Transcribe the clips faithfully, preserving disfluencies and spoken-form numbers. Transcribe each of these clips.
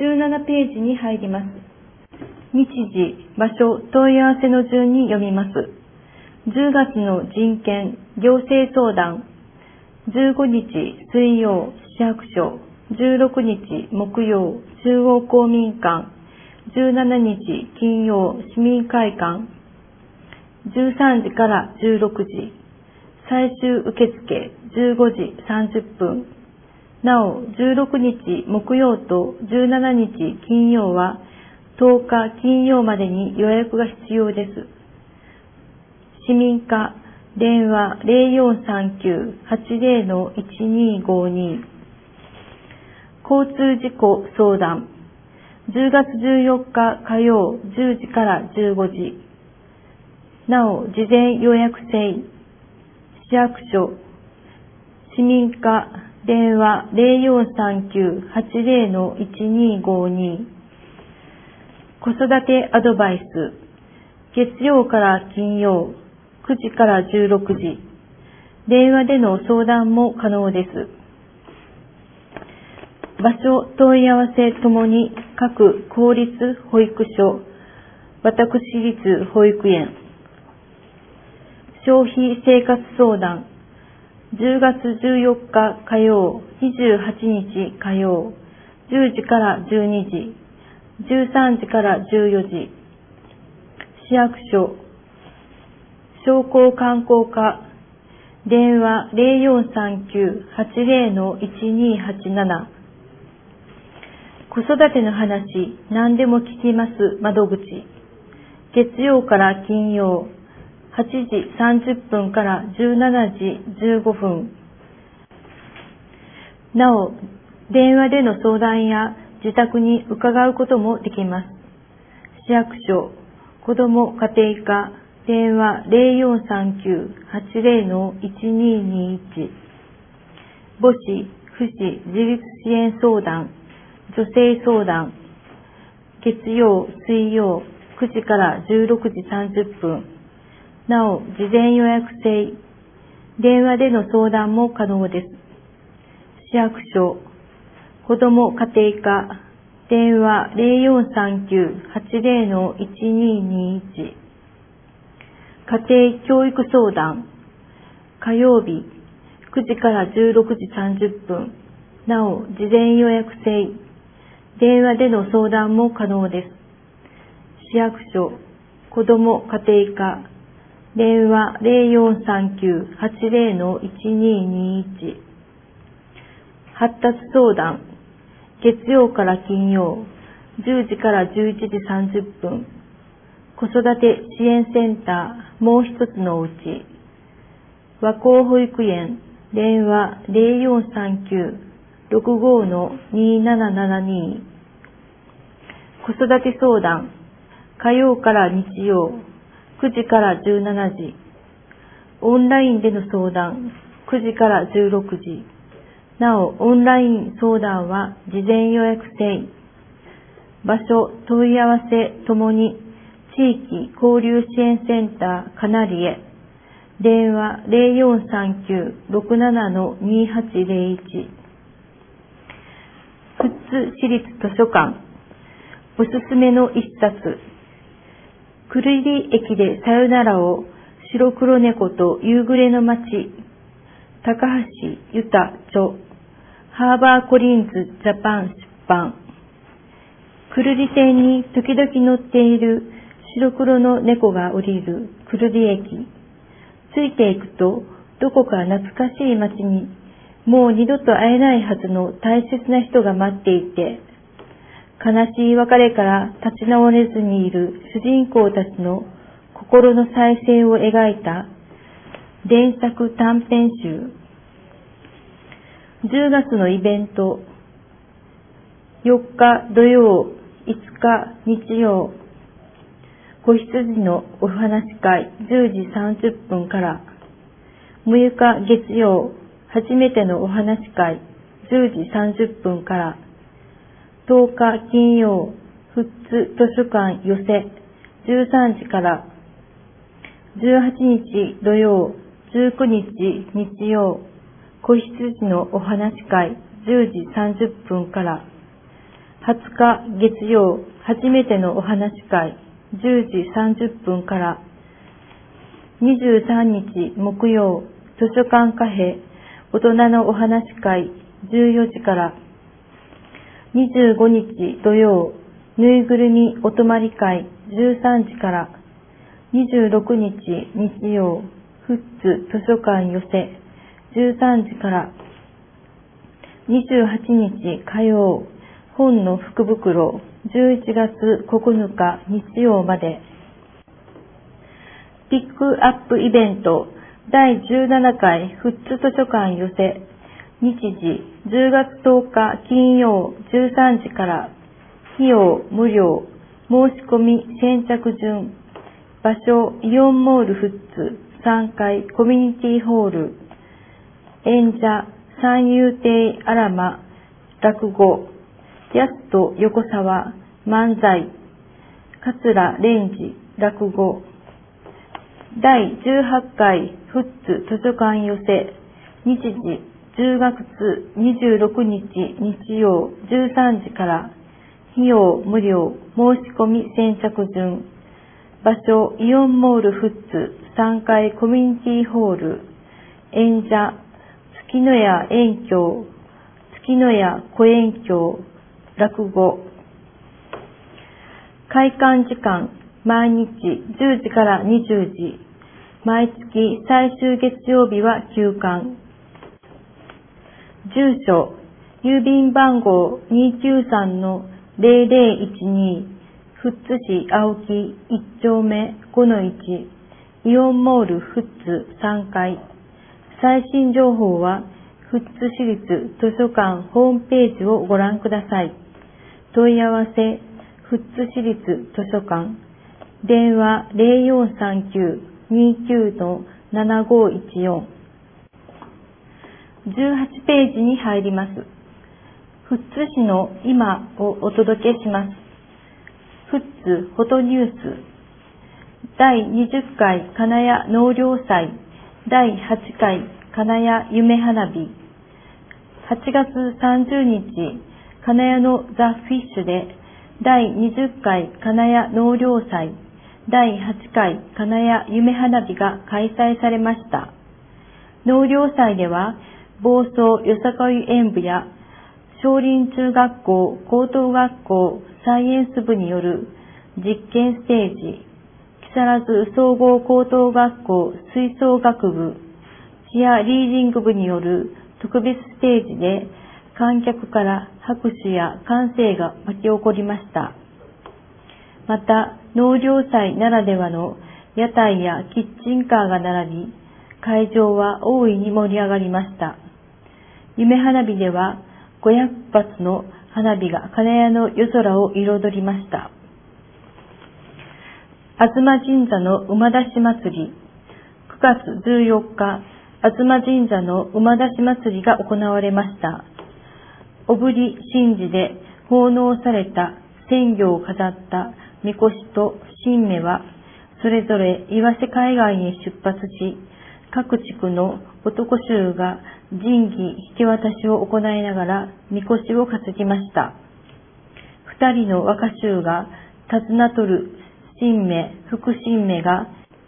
じゅうななページに入ります。日時、場所、問い合わせの順に読みます。じゅうがつの人権、行政相談、じゅうごにち水曜、市役所、じゅうろくにち木曜、中央公民館、じゅうしちにち金曜、市民会館、じゅうさんじからじゅうろくじ、最終受付じゅうごじさんじゅっぷん。なお、じゅうろくにち木曜とじゅうしちにち金曜はとおか金曜までに予約が必要です。市民課、電話 ゼロよんさんきゅう はちゼロ いちにごに。交通事故相談、じゅうがつじゅうよっか火曜じゅうじからじゅうごじ。なお、事前予約制。市役所、市民課、電話 ゼロよんさんきゅう はちゼロ いちにごに。子育てアドバイス、月曜から金曜、くじからじゅうろくじ。電話での相談も可能です。場所、問い合わせともに各公立保育所、私立保育園。消費生活相談、じゅうがつじゅうよっか火曜、にじゅうはちにち火曜、じゅうじからじゅうにじ、じゅうさんじからじゅうよじ。市役所、商工観光課、電話 ゼロよんさんきゅう はちゼロ いちにはちなな。子育ての話、何でも聞きます窓口。月曜から金曜、はちじさんじゅっぷんからじゅうしちじじゅうごふん。なお、電話での相談や自宅に伺うこともできます。市役所、子ども家庭課、電話 ゼロよんさんきゅう はちゼロ いちににいち。母子、父子自立支援相談、女性相談、月曜、水曜、くじからじゅうろくじさんじゅっぷん。なお、事前予約制。電話での相談も可能です。市役所、子ども家庭課、電話 ゼロよんさんきゅう はちゼロ いちににいち。家庭教育相談、火曜日、くじからじゅうろくじさんじゅっぷん。なお、事前予約制。電話での相談も可能です。市役所、子ども家庭課、電話 ゼロよんさんきゅう はちゼロ いちににいち。発達相談、月曜から金曜、じゅうじからじゅういちじさんじゅっぷん。子育て支援センター、もう一つのうち。和光保育園、電話 ゼロよんさんきゅう ろくごのにななななに。子育て相談、火曜から日曜、くじからじゅうしちじ。オンラインでの相談、くじからじゅうろくじ。なお、オンライン相談は事前予約制。場所、問い合わせともに地域交流支援センターかなりへ。電話 ゼロよんさんきゅう ろくななのにはちゼロいち。富津市立図書館、おすすめの一冊。久留里駅でさよならを、白黒猫と夕暮れの街。高橋由太著、ハーバーコリンズジャパン出版。久留里線に時々乗っている白黒の猫が降りる久留里駅。ついていくと、どこか懐かしい街に、もう二度と会えないはずの大切な人が待っていて、悲しい別れから立ち直れずにいる主人公たちの心の再生を描いた連作短編集。じゅうがつのイベント、よっか土曜、いつか日曜、子羊のお話会じゅうじさんじゅっぷんから、むいか月曜、初めてのお話会じゅうじさんじゅっぷんから、とおか金曜、富津図書館寄せじゅうさんじから、じゅうはちにち土曜、じゅうくにち日曜、子羊のお話会じゅうじさんじゅっぷんから、 はつか月曜、初めてのお話し会、じゅうじさんじゅっぷんから、にじゅうさんにち木曜、図書館カフェ、大人のお話し会、じゅうよじから、にじゅうごにち土曜、ぬいぐるみお泊まり会、じゅうさんじから、にじゅうろくにち日曜、富津図書館寄せ、じゅうさんじから、にじゅうはちにち火曜、本の福袋、じゅういちがつここのか日曜まで。ピックアップイベント、だいじゅうななかい富津図書館寄せ、日時、じゅうがつとおか金曜じゅうさんじから、費用無料、申し込み先着順、場所イオンモール富津さんかいコミュニティホール、演者三遊亭あらま、落語、やすと横沢、漫才、桂蓮司、落語、だいじゅうはっかい富津図書館寄せ、日時、じゅうがつにじゅうろくにち日曜じゅうさんじから、費用無料、申し込み先着順、場所イオンモール富津さんかいコミュニティホール、演者月野屋圓鏡、月野屋小圓鏡、落語。開館時間、毎日じゅうじからにじゅうじ、毎月最終月曜日は休館。住所、郵便番号 にーきゅうさんのゼロゼロいちに、富津市青木いっちょうめ ごのいち、イオンモール富津さんかい。最新情報は富津市立図書館ホームページをご覧ください。問い合わせ、富津市立図書館、電話 ゼロよんさんきゅう にーきゅう ななごいちよん。じゅうはちページに入ります。富津市の今をお届けします。富津フォトニュース、だいにじゅっかい金谷納涼祭、だいはちかい金谷夢花火、はちがつさんじゅうにち金谷のザ・フィッシュでだいにじゅっかい金谷納涼祭、だいはちかい金谷夢花火が開催されました。納涼祭では房総よさこい演舞や少林中学校高等学校サイエンス部による実験ステージ、木更津総合高等学校吹奏楽部、チアリーディング部による特別ステージで観客から拍手や歓声が巻き起こりました。また、納涼祭ならではの屋台やキッチンカーが並び、会場は大いに盛り上がりました。夢花火ではごひゃくぱつの花火が金谷の夜空を彩りました。東神社の馬出し祭り、くがつじゅうよっか、東神社の馬出し祭りが行われました。小振神事で奉納された鮮魚を飾ったみこしと神馬は、それぞれ岩瀬海岸へ出発し、各地区の男衆が神器引き渡しを行いながらみこしを担ぎました。二人の若衆が手綱取る神馬、副神馬が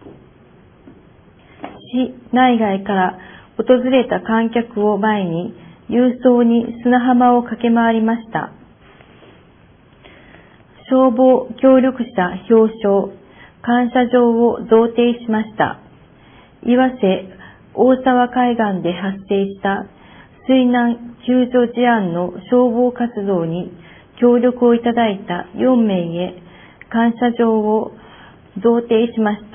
市内外から訪れた観客を前に勇壮に砂浜を駆け回りました。消防協力者表彰、感謝状を贈呈しました。岩瀬大沢海岸で発生した水難救助事案の消防活動に協力をいただいたよんめいへ感謝状を贈呈しました。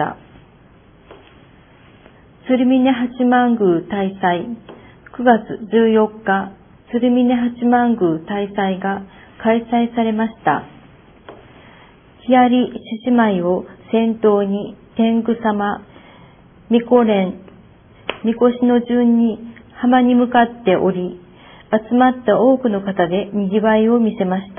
鶴峰八幡宮大祭、くがつじゅうよっか、鶴峰八幡宮大祭が開催されました。木遣り獅子舞を先頭に天狗様、みこ蓮、みこしの順に浜に向かっており、集まった多くの方で賑わいを見せました。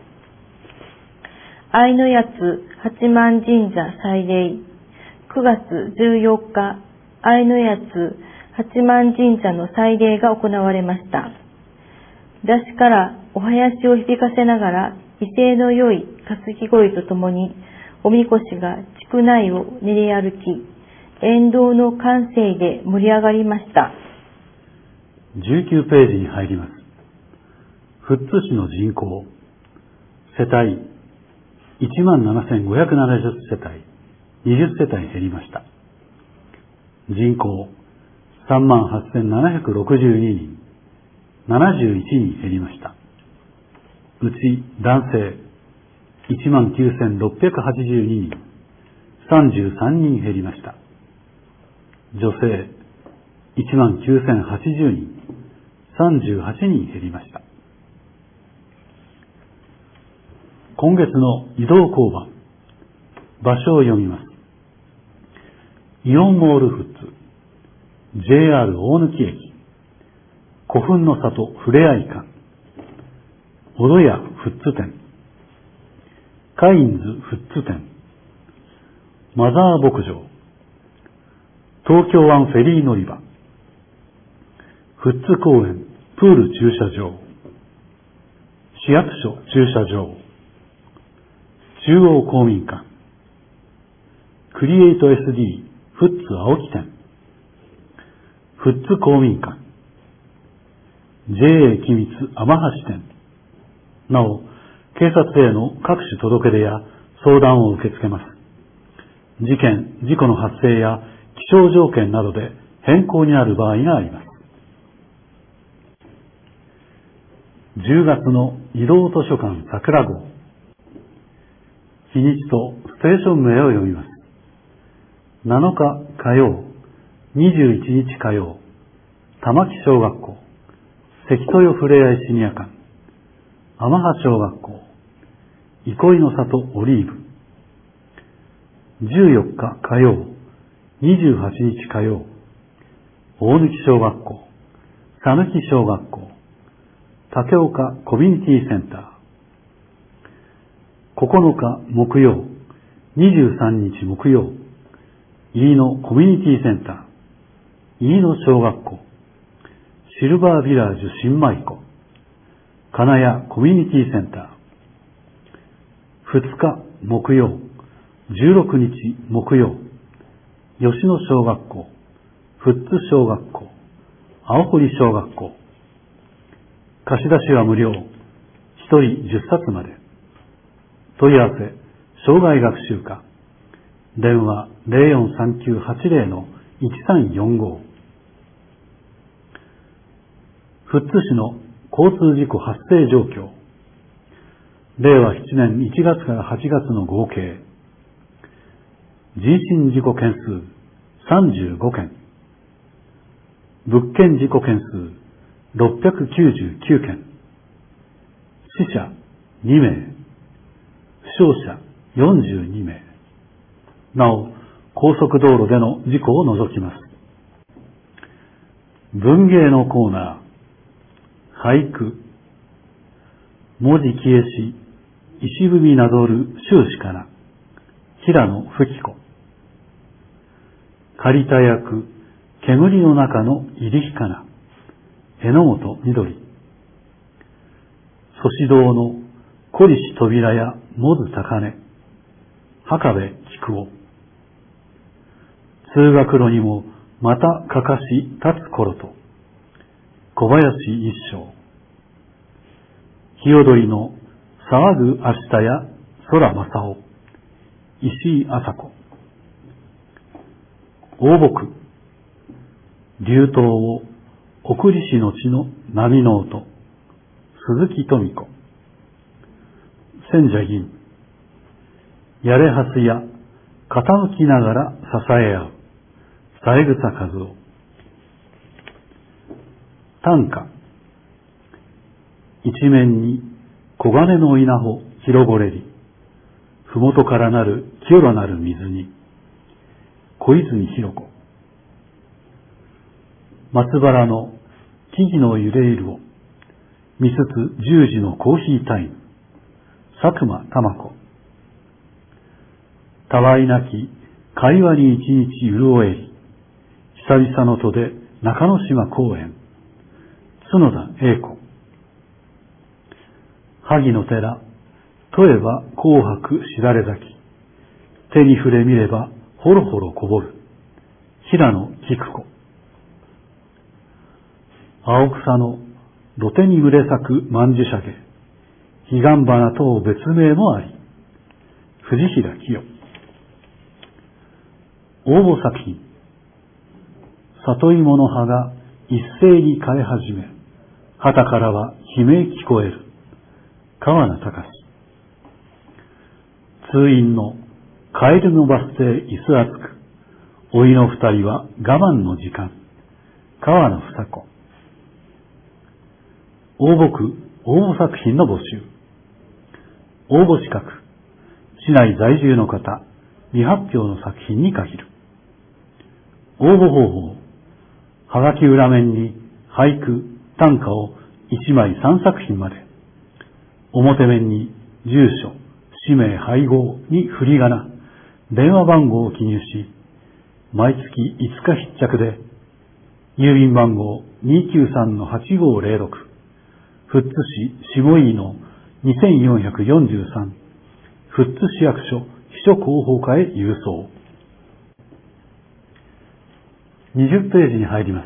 愛のやつ八幡神社祭礼、くがつじゅうよっか、愛のやつ八幡神社の祭礼が行われました。出しからお囃子を響かせながら、威勢の良い担ぎ声とともに、おみこしが地区内を練り歩き、沿道の歓声で盛り上がりました。 じゅうきゅうページに入ります。富津市の人口、世帯いちまんななせんごひゃくななじゅうせたい、にじゅっせたい減りました。人口さんまんはっせんななひゃくろくじゅうににん、ななじゅういちにん減りました。うち男性いちまんきゅうせんろっぴゃくはちじゅうににん、さんじゅうさんにん減りました。女性いちまんきゅうせんはちじゅうにん、さんじゅうはちにん減りました。今月の移動交番、場所を読みます。イオンモール富津、ジェイアール 大貫駅、古墳の里ふれあい館、小戸屋富津店、カインズ富津店、マザー牧場、東京湾フェリー乗り場、富津公園プール駐車場、市役所駐車場、中央公民館、クリエイト エスディー 富津青木店、富津公民館、ジェイエー 君津天橋店、なお、警察への各種届け出や相談を受け付けます。事件、事故の発生や気象条件などで変更になる場合があります。じゅうがつの移動図書館桜号、日にちとステーション名を読みます。なのか火曜、にじゅういちにち火曜、玉木小学校、関豊ふれあいシニア館、天橋小学校、憩いの里オリーブ。じゅうよっか火曜、にじゅうはちにち火曜、大貫小学校、佐貫小学校、竹岡コミュニティセンター。ここのか木曜、にじゅうさんにち木曜、飯野コミュニティセンター、飯野小学校、シルバービラージュ新舞子、金谷コミュニティセンター。ふつか木曜、じゅうろくにち木曜、吉野小学校、富津小学校、青堀小学校。貸し出しは無料、ひとりじゅっさつまで。問い合わせ、障害学習課。電話 ゼロよんさんきゅうはちゼロ のいちさんよんご。富津市の交通事故発生状況。れいわななねんいちがつからはちがつの合計。人身事故件数さんじゅうごけん。物件事故件数ろっぴゃくきゅうじゅうきゅうけん。死者にめい。負傷者よんじゅうにめい。なお、高速道路での事故を除きます。文芸のコーナー、俳句。文字消えし、石踏みなどる終始から、平野吹子。借りた役、煙の中の入り火かな、榎本緑。祖師堂の小西扉やもず高根、墓部菊夫。通学路にもまたかかし立つ頃と、小林一生。日踊りの騒ぐ明日や空正夫、石井麻子。大木、流刀を送りしの地の波の音、鈴木富子。千社銀、やれはすや傾きながら支え合う、三枝和夫。短歌、一面に黄金の稲穂広ぼれり、ふもとからなる清らなる水に、小泉弘子。松原の木々の揺れいるを見つつ十時のコーヒータイム、佐久間玉子。たわいなき会話に一日潤えり、久々の戸で中之島公園、角田栄子。 萩の寺、問えば紅白しだれ咲き。手に触れ見れば、ほろほろこぼる。平野菊子。青草の土手に群れ咲く万樹鮭。彼岸花等別名もあり。藤平清。応募作品。里芋の葉が一斉に枯れ始め、旗からは悲鳴聞こえる。川名隆。通院のカエルのバス停椅子厚く、老いの二人は我慢の時間。川野房子。応募句、応募作品の募集。応募資格。市内在住の方、未発表の作品に限る。応募方法。はがき裏面に俳句、短歌を一枚三作品まで。表面に住所、氏名、配合に振り仮名、電話番号を記入し、毎月いつか必着で、郵便番号 にーきゅうさんのはちごーぜろろく、富津市下井のにせんよんひゃくよんじゅうさん、富津市役所秘書広報課へ郵送。にじゅっページに入ります。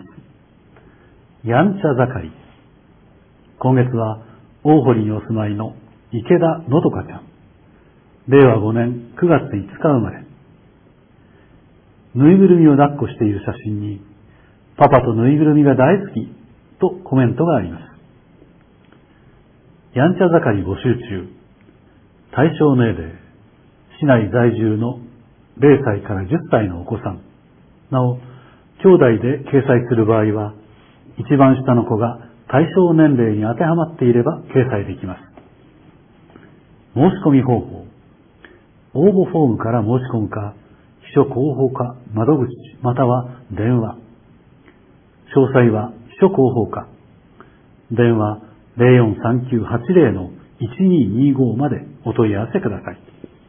やんちゃ盛り。今月は大堀にお住まいの池田のどかちゃん。れいわごねんくがついつか生まれ。ぬいぐるみを抱っこしている写真に、パパとぬいぐるみが大好きとコメントがあります。やんちゃ盛り募集中。対象年齢、市内在住のれいさいからじゅっさいのお子さん。なお、兄弟で掲載する場合は、一番下の子が対象年齢に当てはまっていれば掲載できます。申し込み方法。応募フォームから申し込むか、秘書広報課窓口または電話。詳細は秘書広報課。電話 ゼロよんさんきゅうはちゼロのいちにーにーご までお問い合わせください。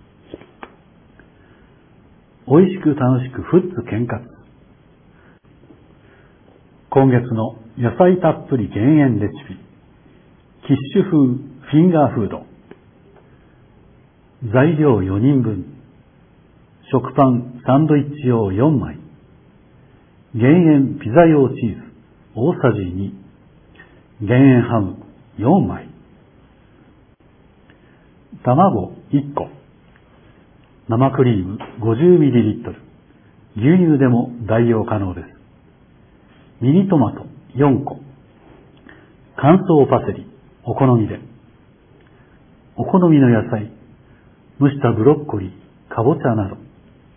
おいしく楽しく富津健活。今月の野菜たっぷり減塩レシピ。キッシュ風フィンガーフード。材料よにんぶん。食パンサンドイッチ用よんまい。減塩ピザ用チーズ大さじに。減塩ハムよんまい。卵いっこ。生クリーム ごじゅうミリリットル。牛乳でも代用可能です。ミニトマトよんこ。乾燥パセリお好みで。お好みの野菜、蒸したブロッコリー、かぼちゃなど。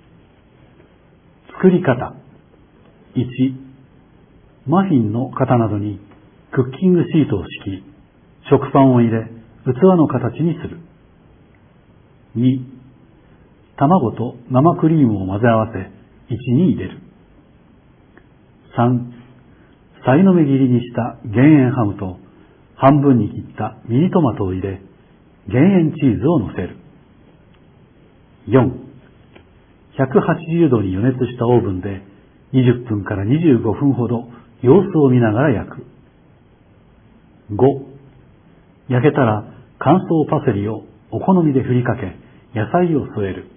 作り方。いち、マフィンの型などにクッキングシートを敷き、食パンを入れ、器の形にする。に、卵と生クリームを混ぜ合わせ、いちに入れる。さん、さいの目切りにした減塩ハムと半分に切ったミニトマトを入れ、減塩チーズを乗せる。よん、ひゃくはちじゅうどに予熱したオーブンでにじゅっぷんからにじゅうごふんほど様子を見ながら焼く。ご、焼けたら乾燥パセリをお好みで振りかけ、野菜を添える。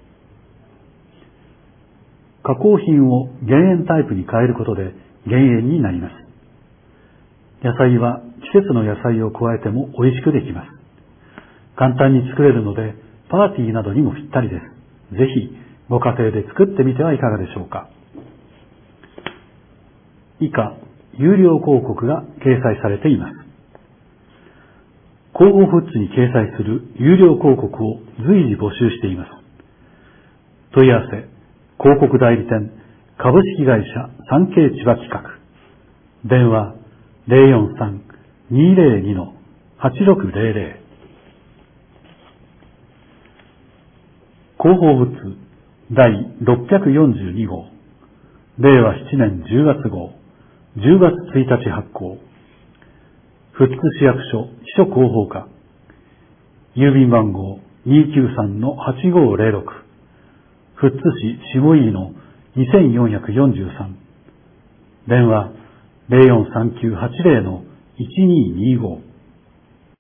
加工品を減塩タイプに変えることで減塩になります。野菜は季節の野菜を加えても美味しくできます。簡単に作れるのでパーティーなどにもぴったりです。ぜひご家庭で作ってみてはいかがでしょうか。以下、有料広告が掲載されています。広報フッズに掲載する有料広告を随時募集しています。問い合わせ、広告代理店、株式会社産経千葉企画。電話 ゼロよんさん にーゼロに はちろくゼロゼロ。広報物第ろっぴゃくよんじゅうにごう。れいわしちねんじゅうがつごう。じゅうがつついたち発行。富津市役所秘書広報課。郵便番号 にーきゅうさんのはちごーゼロろく。富津市下井のにせんよんひゃくよんじゅうさん。電話 ゼロよんさんきゅうはちゼロのいちにーにーご。